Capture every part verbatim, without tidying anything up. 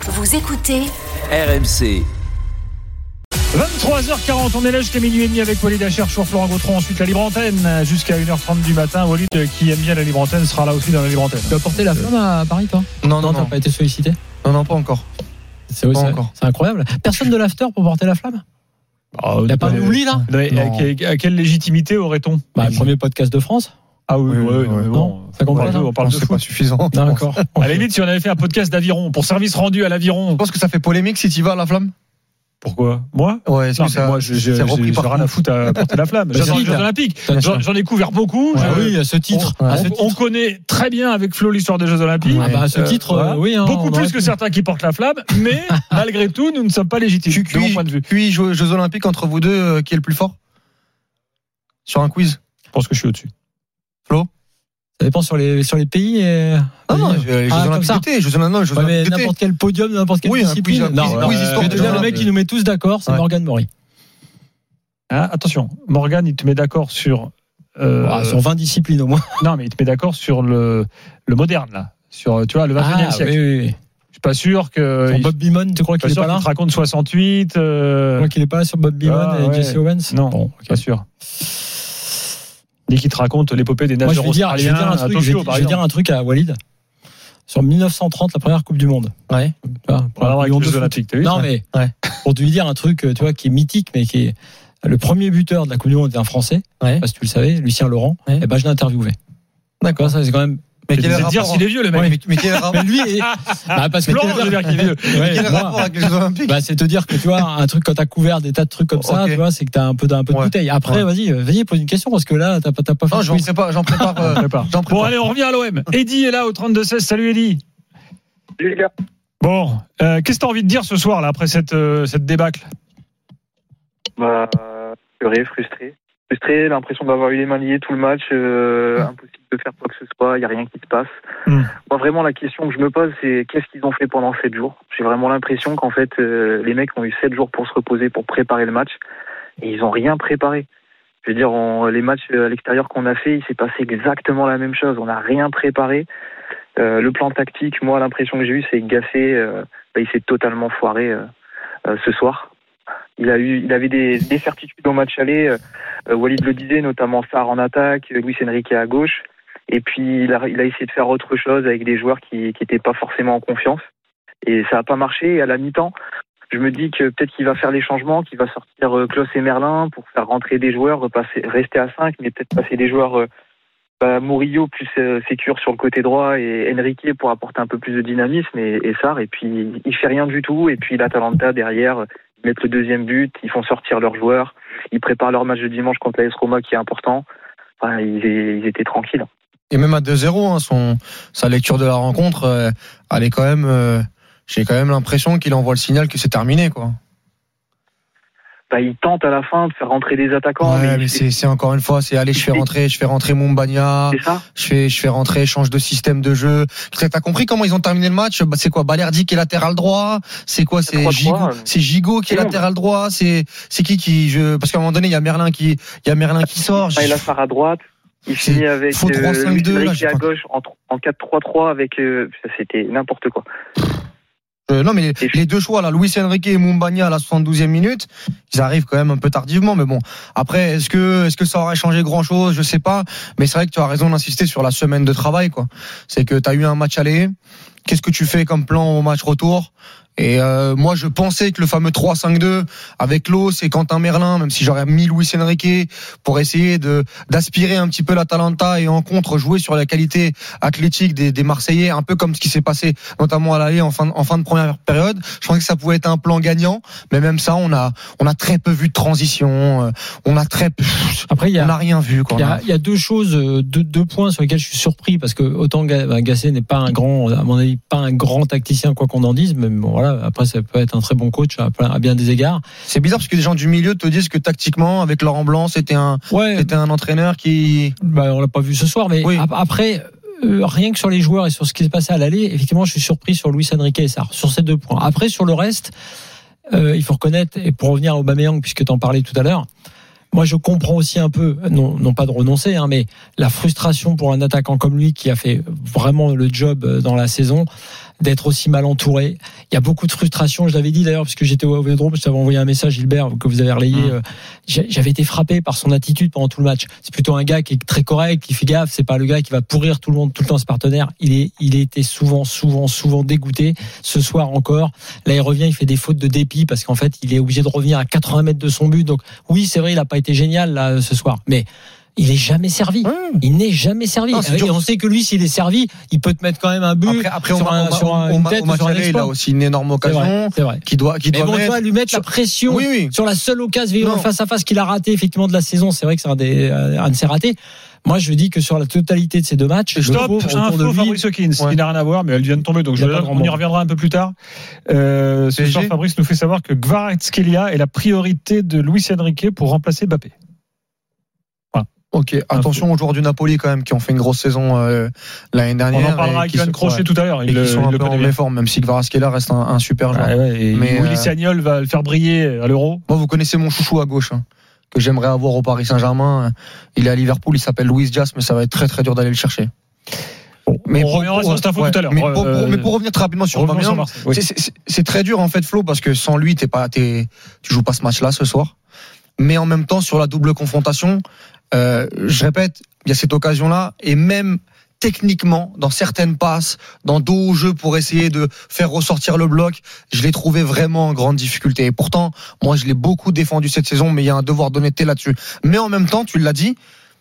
Vous écoutez R M C. vingt-trois heures quarante, on est là jusqu'à minuit et demi avec Walid Acharchour, Florent Gautron, ensuite la libre antenne jusqu'à une heure trente du matin. Walid, qui aime bien la libre antenne, sera là aussi dans la libre antenne. Tu as porté la flamme à Paris, toi ? Non, non, non. T'as non. pas été sollicité ? Non, non, pas encore. C'est, oui, pas c'est, encore. c'est incroyable. Personne de l'after pour porter la flamme ? Ah, Il n'y a pas d'oubli, là ? à, à quelle légitimité aurait-on ? Bah, le premier podcast de France. Ah oui, oui, ouais, oui, non, mais oui. bon, Ça compte on pas, parle, de, on parle de c'est foot. pas suffisant. D'accord. À la limite, si on avait fait un podcast d'aviron, pour service rendu à l'aviron. Je pense que ça fait polémique si tu vas à la flamme. Pourquoi ? Moi ? Ouais, est-ce Non, que mais ça, moi, je, je, c'est repris j'ai, par j'ai rien à foutre à porter la flamme. Bah, J'adore si, les Jeux t'as- Olympiques. t'as- J'en, j'en ai couvert beaucoup. Ouais, Je- oui, à ce titre. Ouais. À ce on, on titre. connaît très bien avec Flo l'histoire des Jeux Olympiques. Ah bah, à ce titre, Euh, voilà. euh, oui. Hein, Beaucoup on plus aurait que pu. certains qui portent la flamme, mais malgré tout, nous ne sommes pas légitimes, Tu de mon cuis, point de vue. puis Jeux, Jeux Olympiques entre vous deux, euh, qui est le plus fort sur un quiz? Je pense que je suis au-dessus. Ça dépend sur les, sur les pays. Et... Ah non, les Jeux Ah, comme Olympiques ça. d'été, Jeux Olympiques, Jeux Ouais, mais Olympiques d'été. n'importe quel podium, n'importe quelle Oui, un discipline. quiz, un non, quiz, non, quiz je histoire vais de te dire genre, le mec euh, qui nous met tous d'accord, c'est ouais. Morgan Mori. Hein, attention, Morgan, il te met d'accord sur. Euh, Ah, sur vingt disciplines au moins. Non, mais il te met d'accord sur le, le moderne, là. Sur, tu vois, le vingt et unième Ah, siècle. oui, oui, oui. Je suis pas sûr que. Sur il- Bob Beamon, tu crois je suis qu'il est pas sûr pas là qu'il te raconte soixante-huit. Euh... Tu crois qu'il est pas là sur Bob Beamon Ah, et ouais. Jesse Owens? Non, Bon, ok. pas sûr. Dès qu'il te raconte l'épopée des Moi, je nageurs vais dire, je vais australiens dire un à truc, je vais, Tokyo, par je vais dire exemple. un truc à Walid. Sur mille neuf cent trente, la première Coupe du Monde. Ouais. Tu vois, Pour avoir avec Coupe les du Jeux Monde de Olympiques, t'as vu foot. Non, ça mais Ouais. pour te lui dire un truc, tu vois, qui est mythique, mais qui est le premier buteur de la Coupe du Monde était un Français. Ouais. Parce que tu le savais, Lucien Laurent. Ouais. Et ben, je l'ai interviewé. D'accord. Ça, c'est quand même. Mais C'est quel est le de dire rapport s'il est vieux, le mec. Ouais, mais, mais quel est le rapport Mais lui, est... bah, parce que Florent, je veux dire qu'il est vieux. Ouais, quel est le moi, rapport avec les Jeux Olympiques? bah, c'est te dire que tu vois un truc quand t'as couvert des tas de trucs comme ça, Ok. tu vois, c'est que t'as un peu d'un peu de Ouais. bouteille. Après, Ouais. vas-y, euh, vas-y, pose une question parce que là, t'as pas, t'as pas fait. Non, le j'en quiz. prépare, j'en prépare. euh, On prépare. j'en prépare. Bon, allez, on revient à l'O M. Eddy est là au trente-deux seize. Salut, Eddy. Salut les gars. Bon, euh, qu'est-ce que t'as envie de dire ce soir, là, après cette, euh, cette débâcle? Bah, pleurer, frustré. Frustré, l'impression d'avoir eu les mains liées tout le match, euh, impossible de faire quoi que ce soit, il n'y a rien qui se passe. Mm. Moi, vraiment, la question que je me pose, c'est qu'est-ce qu'ils ont fait pendant sept jours? J'ai vraiment l'impression qu'en fait, euh, les mecs ont eu sept jours pour se reposer, pour préparer le match, et ils n'ont rien préparé. Je veux dire, on, les matchs à l'extérieur qu'on a fait, il s'est passé exactement la même chose. On n'a rien préparé. Euh, le plan tactique, moi, l'impression que j'ai eue, c'est que Gasset, euh, bah, il s'est totalement foiré euh, euh, ce soir. Il a eu, il avait des, des certitudes au match aller. Euh, Walid le disait, notamment Sarr en attaque, Luis Enrique à gauche. Et puis il a, il a essayé de faire autre chose avec des joueurs qui qui étaient pas forcément en confiance. Et ça a pas marché. Et à la mi-temps, je me dis que peut-être qu'il va faire les changements, qu'il va sortir euh, Klose et Merlin pour faire rentrer des joueurs, repasser, rester à cinq, mais peut-être passer des joueurs. Euh, bah, Murillo plus euh, Sécure sur le côté droit et Enrique pour apporter un peu plus de dynamisme et, et Sarr. Et puis il fait rien du tout. Et puis l'Atalanta derrière. Ils mettent le deuxième but, ils font sortir leurs joueurs, ils préparent leur match de dimanche contre l'A S Roma qui est important. Enfin, ils, ils étaient tranquilles. Et même à deux zéro, hein, son, sa lecture de la rencontre, euh, elle est quand même, euh, j'ai quand même l'impression qu'il envoie le signal que c'est terminé, quoi. Bah, ils tentent à la fin de faire rentrer des attaquants. Ouais, mais mais il- c'est, c'est encore une fois, c'est allez, je fais rentrer, je fais rentrer Mumbagna, c'est ça. je fais, je fais rentrer, change de système de jeu. T'as compris comment ils ont terminé le match? Bah, c'est quoi, Balerdi qui est latéral droit? C'est quoi, c'est trois trois, Gigot, euh, c'est Gigot qui est tout le latéral droit? C'est, c'est qui qui, je, parce qu'à un moment donné, il y a Merlin qui, il y a Merlin qui sort. Ah, il a Sarr à droite. Il C'est finit avec faux trois cinq Luis deux, là, Enrique j'ai à pas- gauche en, tr- en quatre trois trois avec. Euh, ça, c'était n'importe quoi. Euh, non, mais Et- les deux choix, là, Luis Enrique et Mumbagna à la soixante-douzième minute, ils arrivent quand même un peu tardivement, mais bon. Après, est-ce que, est-ce que ça aurait changé grand chose? Je sais pas. Mais c'est vrai que tu as raison d'insister sur la semaine de travail, quoi. C'est que tu as eu un match aller. Qu'est-ce que tu fais comme plan au match retour? Et euh, moi, je pensais que le fameux trois cinq deux avec Los et Quentin Merlin, même si j'aurais mis Luis Enrique pour essayer de d'aspirer un petit peu l'Atalanta et en contre jouer sur la qualité athlétique des, des Marseillais, un peu comme ce qui s'est passé notamment à l'aller en fin de, en fin de première période. Je pensais que ça pouvait être un plan gagnant, mais même ça, on a on a très peu vu de transition, euh, on a très peu, Après, il y on a. n'a rien vu, quoi. Il y, a, il y a deux choses, euh, deux, deux points sur lesquels je suis surpris parce que autant Ga- bah, Gasset n'est pas un grand, à mon avis, pas un grand tacticien quoi qu'on en dise, mais bon voilà. Après, ça peut être un très bon coach à, plein- à bien des égards. C'est bizarre parce que des gens du milieu te disent que tactiquement, avec Laurent Blanc, c'était un Ouais. c'était un entraîneur qui Bah, on l'a pas vu ce soir, mais Oui. ap- après. Euh, rien que sur les joueurs et sur ce qui s'est passé à l'aller, effectivement, je suis surpris sur Luis Enrique et Sarr, sur ces deux points. Après, sur le reste, euh, il faut reconnaître, et pour revenir à Aubameyang, puisque tu en parlais tout à l'heure, moi je comprends aussi un peu, non, non pas de renoncer, hein, mais la frustration pour un attaquant comme lui qui a fait vraiment le job dans la saison, d'être aussi mal entouré. Il y a beaucoup de frustration. Je l'avais dit d'ailleurs parce que j'étais au Vélodrome, je t'avais envoyé un message, Gilbert, que vous avez relayé. Mmh. J'avais été frappé par son attitude pendant tout le match. C'est plutôt un gars qui est très correct, qui fait gaffe. C'est pas le gars qui va pourrir tout le monde tout le temps, ce partenaire. Il est, il a été souvent, souvent, souvent dégoûté. Ce soir encore, là il revient, il fait des fautes de dépit parce qu'en fait il est obligé de revenir à quatre-vingts mètres de son but. Donc oui, c'est vrai, il a pas été génial là ce soir, mais il est jamais servi. Mmh. Il n'est jamais servi. Non, et on sait que lui, s'il est servi, il peut te mettre quand même un but. Après, après sur on un, on sur un, on une tête, au match sur un aller, il a aussi une énorme occasion. C'est vrai, c'est vrai. Qui doit, qui mais doit bon, mettre. tu vas lui mettre sur... la pression oui, oui. sur la seule occasion face à face qu'il a raté effectivement de la saison. C'est vrai que c'est un des, un de ses ratés. Moi, je dis que sur la totalité de ces deux matchs, stop, info Fabrice Hawkins, ouais. qui n'a rien à voir, mais elle vient de tomber, donc je on y reviendra un peu plus tard. Euh, ce soir, Fabrice nous fait savoir que Kvaratskhelia est la priorité de Luis Enrique pour remplacer Mbappé. Voilà. Ok, attention aux joueurs du Napoli quand même qui ont fait une grosse saison euh, l'année dernière. On en parlera avec Ivan Crochet ouais. tout à l'heure. Il, et qui sont un peu en méforme, même si Kvaratskhelia reste un, un super joueur. Ouais, ouais, et mais Willy euh... Sagnol va le faire briller à l'Euro. Moi, vous connaissez mon chouchou à gauche. Hein. Que j'aimerais avoir au Paris Saint-Germain. Il est à Liverpool, il s'appelle Luis Diaz, mais ça va être très très dur d'aller le chercher. Bon, mais on pour, reviendra pour, sur cette info ouais, tout à l'heure. Mais pour, pour, mais pour revenir très rapidement sur Aubameyang, oui. c'est, c'est, c'est très dur en fait, Flo, parce que sans lui, t'es pas, t'es, tu joues pas ce match-là ce soir. Mais en même temps, sur la double confrontation, euh, je répète, il y a cette occasion-là, et même techniquement, dans certaines passes, dans dos au jeu pour essayer de faire ressortir le bloc, je l'ai trouvé vraiment en grande difficulté. Et pourtant, moi, je l'ai beaucoup défendu cette saison, mais il y a un devoir d'honnêteté là-dessus. Mais en même temps, tu l'as dit,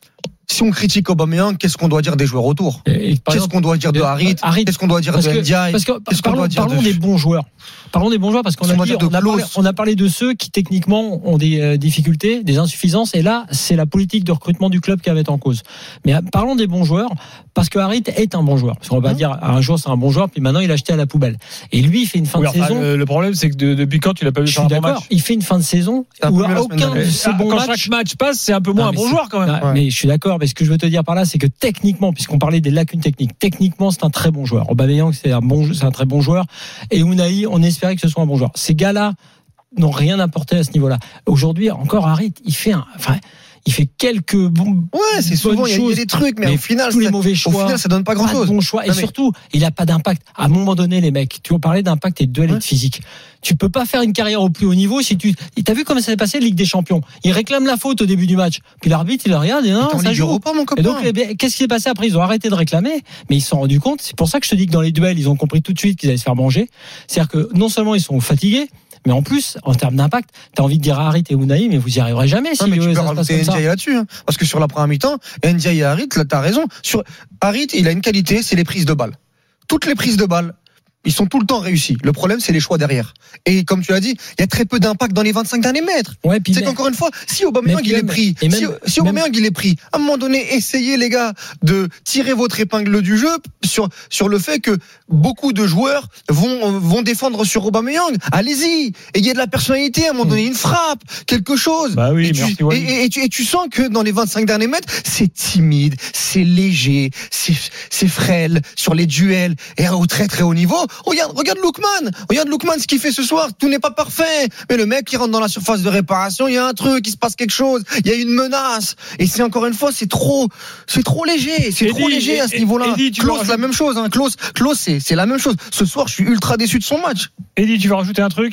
si on critique Aubameyang, qu'est-ce qu'on doit dire des joueurs autour ? Et, et Qu'est-ce qu'on doit dire de Harit ? Qu'est-ce qu'on doit dire de Ndiaye ? Parce que, qu'est-ce qu'on parlons, doit dire parlons de... des bons joueurs. Parlons des bons joueurs parce qu'on a, dit, on, a parlé, on a parlé de ceux qui techniquement ont des euh, difficultés, des insuffisances, et là c'est la politique de recrutement du club qui avait en cause. Mais euh, parlons des bons joueurs parce que Harit est un bon joueur. Parce qu'on va mmh. dire un jour c'est un bon joueur, puis maintenant il a acheté à la poubelle. Et lui il fait une fin oui, de enfin, saison. Le, le problème c'est que de, depuis quand tu l'as pas vu faire un bon match ? Il fait une fin de saison où aucun de ces bons matchs. Quand matchs, chaque match passe, c'est un peu moins non, un bon c'est... joueur quand même. Ouais. Mais je suis d'accord. Mais ce que je veux te dire par là, c'est que techniquement, puisqu'on parlait des lacunes techniques, techniquement c'est un très bon joueur. Aubameyang c'est un bon, c'est un très bon joueur. Et Unai, on espérait que ce soit un bon joueur. Ces gars-là n'ont rien apporté à ce niveau-là. Aujourd'hui, encore Harit, il fait un, enfin, il fait quelques bons. Ouais, c'est souvent il y, y a des trucs, mais, mais au final, tous les mauvais choix. Au final, ça donne pas grand-chose. Bon choix. Et non, mais... surtout, il a pas d'impact. À un moment donné, les mecs, tu as parlé d'impact et de duel ouais. physique. Tu peux pas faire une carrière au plus haut niveau si tu. T'as vu comment ça s'est passé Ligue des Champions. Il réclame la faute au début du match. Puis l'arbitre, il regarde et non, ça joue. Europa, mon copain. Et donc, qu'est-ce qui s'est passé après ? Ils ont arrêté de réclamer, mais ils se sont rendus compte. C'est pour ça que je te dis que dans les duels, ils ont compris tout de suite qu'ils allaient se faire manger. C'est-à-dire que non seulement ils sont fatigués, mais en plus, en termes d'impact, t'as envie de dire à Harit et Unai, mais vous y arriverez jamais. Si non, mais tu euh, peux rajouter Ndiaye là-dessus, hein, parce que sur la première mi-temps, Ndiaye et Harit, là, t'as raison. Sur Harit, il a une qualité, c'est les prises de balles. Toutes les prises de balles, ils sont tout le temps réussis. Le problème, c'est les choix derrière. Et comme tu l'as dit, il y a très peu d'impact dans les vingt-cinq derniers mètres. Ouais, c'est qu'encore une fois, si Aubameyang il est pris, même, si, si Aubameyang il est pris, à un moment donné, essayez les gars de tirer votre épingle du jeu sur sur le fait que beaucoup de joueurs vont vont défendre sur Aubameyang. Allez-y, ayez de la personnalité. À un moment donné, une frappe, quelque chose. Bah oui, et, tu, merci, ouais. et, et, et, tu, et tu sens que dans les vingt-cinq derniers mètres, c'est timide, c'est léger, c'est c'est frêle sur les duels et au très très haut niveau. Regarde, regarde Lookman, regarde Lookman ce qu'il fait ce soir. Tout n'est pas parfait, mais le mec qui rentre dans la surface de réparation, il y a un truc, il se passe quelque chose, il y a une menace. Et c'est encore une fois, c'est trop, c'est trop léger, c'est Eddie, trop léger à ce niveau-là. Klose, la même chose, hein. Klose, Klose, c'est, c'est la même chose. Ce soir, je suis ultra déçu de son match. Eddie, tu vas rajouter un truc ?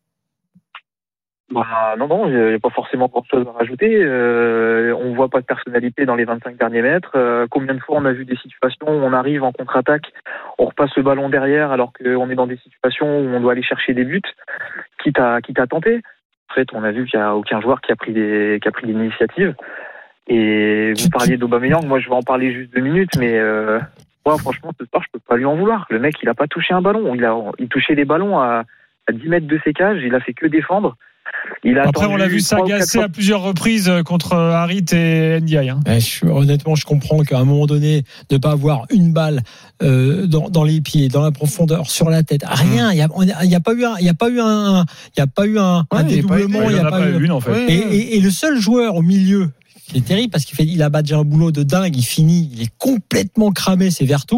Bah, non, non, il n'y a pas forcément grand-chose à rajouter. Euh, on voit pas de personnalité dans les vingt-cinq derniers mètres. Euh, combien de fois on a vu des situations où on arrive en contre-attaque, on repasse le ballon derrière alors qu'on est dans des situations où on doit aller chercher des buts, quitte à, quitte à tenter. En fait, on a vu qu'il n'y a aucun joueur qui a pris des, qui a pris l'initiative. Et vous parliez d'Aubameyang, moi je vais en parler juste deux minutes, mais euh, moi franchement ce soir je peux pas lui en vouloir. Le mec il a pas touché un ballon, il a, il touchait des ballons à, à dix mètres de ses cages, il a fait que défendre. Il a Après, on l'a vu s'agacer à plusieurs reprises contre Harit et Ndiaye. Hein. Eh, je, honnêtement, je comprends qu'à un moment donné, de pas avoir une balle euh, dans, dans les pieds, dans la profondeur, sur la tête, rien. Il y a, il y a pas eu un, il y a pas eu un, il y a pas eu un, ouais, un dédoublement. Il y a pas eu une en fait. Et, et, et le seul joueur au milieu qui est terrible parce qu'il fait, il a déjà un boulot de dingue. Il finit, il est complètement cramé. C'est Vertou.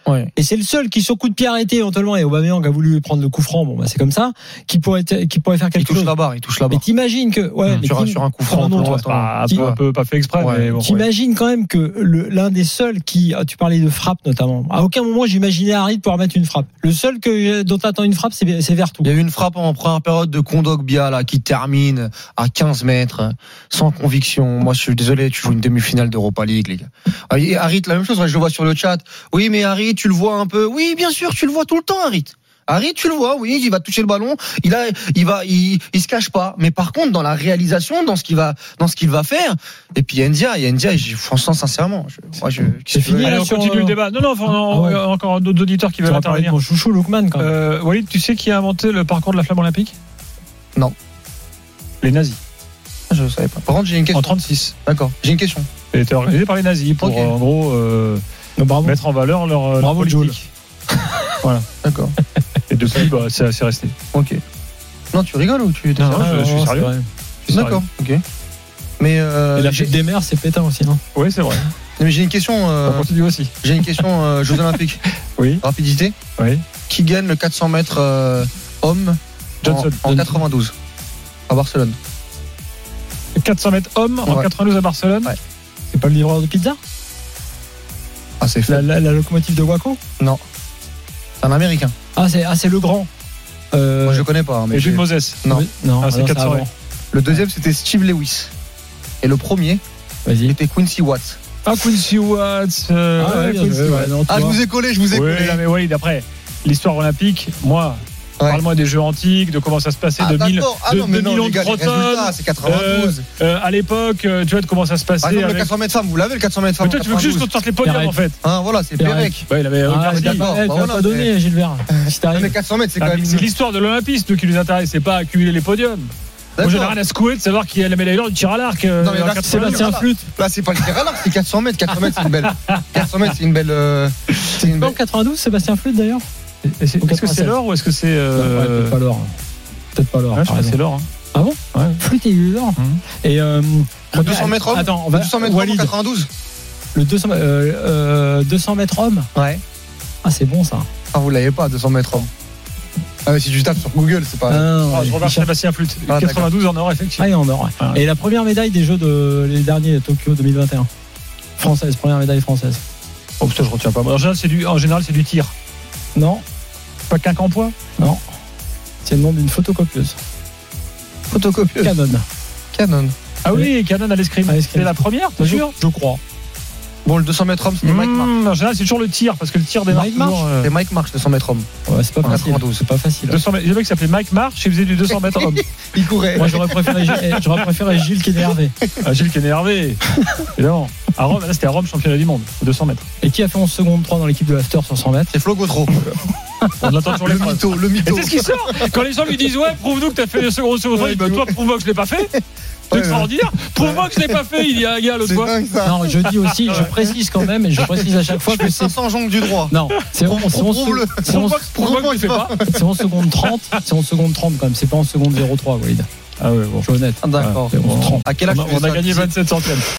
Ouais. Et c'est le seul qui, sur coup de pied arrêté, éventuellement, et Aubameyang a voulu prendre le coup franc, bon, bah, c'est comme ça, qui pourrait, être, qui pourrait faire quelque il touche chose. la barre, il touche la barre. Mais t'imagines que, ouais, mmh, mais sur, sur un coup franc, non, ouais, pas, un, peu, un peu pas fait exprès, ouais. mais bon. T'imagines ouais. quand même que le, l'un des seuls qui, tu parlais de frappe notamment, à aucun moment j'imaginais Harit pouvoir mettre une frappe. Le seul que, dont t'attends une frappe, c'est, c'est Vertou. Il y a eu une frappe en première période de Kondogbia, là, qui termine à quinze mètres, sans conviction. Moi, je suis désolé, tu joues une demi-finale d'Europa League, les gars. Et Harit, la même chose, je le vois sur le chat. Oui, mais Harit, tu le vois un peu. Oui, bien sûr, tu le vois tout le temps, Harit. Harit, tu le vois, oui, il va toucher le ballon, il a, il va, il, il se cache pas. Mais par contre, dans la réalisation, dans ce qu'il va, dans ce qu'il va faire, et puis Ndia, et Ndia, franchement, sincèrement, je, moi, je, c'est fini. Allez, on continue euh... le débat. Non, non, enfin, on, ah ouais. encore d'autres auditeurs qui veulent intervenir. Mon chouchou, Lookman, quand même. Euh, Walid, tu sais qui a inventé le parcours de la flamme olympique? Non. Les nazis. Je ne savais pas. Par contre, j'ai une question. En trente-six. D'accord. J'ai une question. Elle était organisée par les nazis pour, okay. en gros, euh, mettre en valeur leur, leur politique. Voilà. D'accord. Et depuis, bah, c'est, c'est resté. Ok. Non, tu rigoles ou tu es non, non, je, je suis sérieux. Je suis D'accord. Ok. Mais euh, et la fête des mers, c'est pétain aussi, non? Oui, c'est vrai. Mais j'ai une question. Euh, On continue aussi. J'ai une question. Euh, Jeux Olympiques. Oui. Rapidité. Oui. Qui gagne le quatre cents mètres euh, homme Johnson. En, en quatre-vingt-douze à Barcelone. quatre cents mètres homme en ouais. quatre-vingt-douze à Barcelone. Ouais. C'est pas le livreur de pizza? Ah, c'est fait. La, la, la locomotive de Waco? Non. C'est un Américain. Ah, c'est, ah, c'est le grand. Euh... Moi, je le connais pas. Mais et Jules Moses. Non. Non, ah, c'est alors, quatre cents mètres. Le deuxième, c'était Steve Lewis. Et le premier, Vas-y. c'était Quincy Watts. Ah, Quincy Watts. Euh, ah, ouais, Quincy ouais, ouais, non, ah je vous ai collé, je vous ai oui, collé. Là, mais oui, d'après l'histoire olympique, moi. Ouais. Parle-moi des jeux antiques, de comment ça se passait, ah, de mille ah, de, non, mais de non, millions les gars, de protones. C'est quatre-vingt-douze. Euh, euh, à l'époque, tu vois de comment ça se passait. Par exemple, avec... le quatre cents mètres femmes, vous l'avez le quatre cents mètres femmes. Mais toi, tu veux juste qu'on te sorte les podiums en fait. Hein, voilà, c'est Pérec. Ouais, il avait ah, c'est d'accord. Tu vas pas donner, Gilbert. Si t'arrives. Mais quatre cents mètres, c'est quand même. C'est l'histoire de l'olympisme qui nous intéresse, c'est pas accumuler les podiums. Moi, j'en ai rien à secouer de savoir qui a la médaille d'or du tir à l'arc. Non, mais là, c'est Sébastien Flûte. Là, c'est pas le tir à l'arc, c'est quatre cents mètres. quatre cents mètres, c'est une belle. quatre cents mètres, c'est une belle. C'est une belle. quatre-vingt-douze, Sébastien Flûte d'ailleurs. Est-ce que c'est l'or ou est-ce que c'est. Ouais, peut-être pas l'or. Peut-être pas l'or. Ouais, je crois que c'est l'or. Hein. Ah bon? Ouais. Flûte et eu l'or. Mmh. Et. Euh, le deux cents mètres homme. Attends, on va. deux cents mètres homme en quatre-vingt-douze. Le deux cents, euh, euh, deux cents mètres homme. Ouais. Ah, c'est bon ça. Ah, vous l'avez pas, deux cents mètres homme. Ah, mais si tu tapes sur Google, c'est pas. Ah, non, ah, je regarde Sébastien Flûte. Ah, quatre-vingt-douze en or, effectivement. Ah, et en or. Ouais. Ah, ouais. Et la première médaille des Jeux de les derniers Tokyo deux mille vingt et un. Française, première médaille française. Oh putain, je retiens pas. En général, c'est du, en général, c'est du tir. Non. Pas qu'un campois. Non. C'est le nom d'une photocopieuse. Photocopieuse. Canon. Canon. Ah oui, Canon à l'escrime. C'est la première, t'es sûr? Je crois. Bon, le deux cents mètres homme, c'était mmh, Mike Marsh. En général, c'est toujours le tir, parce que le tir démarre Mike Marsh. Euh... C'est Mike Marsh, deux cents mètres homme. Ouais, c'est pas en facile. quatre-vingt-douze. C'est pas facile. deux cents mètres. Il y avait qui s'appelait Mike Marsh, il faisait du deux cents mètres homme. Il courait. Moi, j'aurais préféré, j'aurais préféré Gilles qui est énervé. Ah, Gilles qui est énervé. Évidemment. À Rome, là, c'était à Rome, championnat du monde, deux cents mètres. Et qui a fait onze secondes trois dans l'équipe de l'After sur cent mètres? C'est Flo Gautreau. On l'attend sur les le mytho, le mytho. Et c'est ce qui sort. Quand les gens lui disent, ouais, prouve-nous que t'as fait deux secondes sur ouais, bah, toi, prouve-moi que je l'ai pas fait. C'est extraordinaire. Prouve-moi que je l'ai pas fait, il y a un gars l'autre fois. Non, je dis aussi, je précise quand même, et je précise à chaque fois que c'est cinq cents jongles du droit. Non, c'est onze secondes trente, c'est onze secondes trente quand même, c'est pas onze secondes zéro trois, Walid. Ah ouais, bon. Je suis honnête. Ah, d'accord. Ouais, à quel âge on a, on a gagné vingt-sept centièmes.